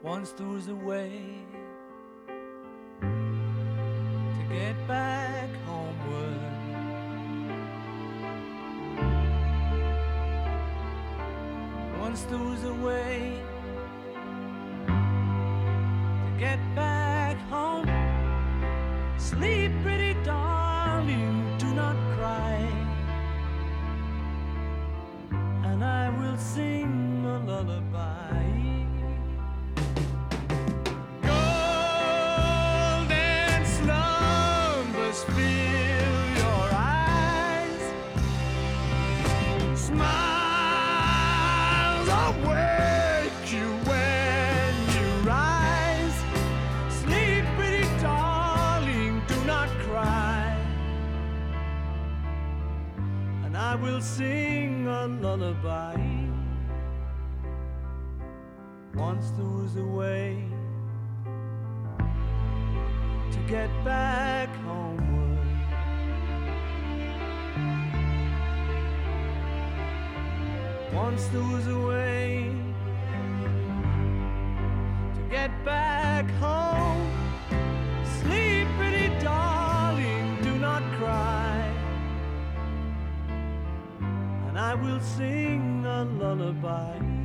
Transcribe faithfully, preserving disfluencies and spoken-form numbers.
Once there was a way to get back homeward. Once there was a way to get back home. Sleep, pretty darling, do not cry, and I will sing a lullaby. Golden slumbers fill your eyes, smiles awake you when you rise. Sleep, pretty darling, do not cry, and I will sing a lullaby. Once there was a way to get back homeward. Once there was a way to get back home. Sleep, pretty darling, do not cry, and I will sing a lullaby.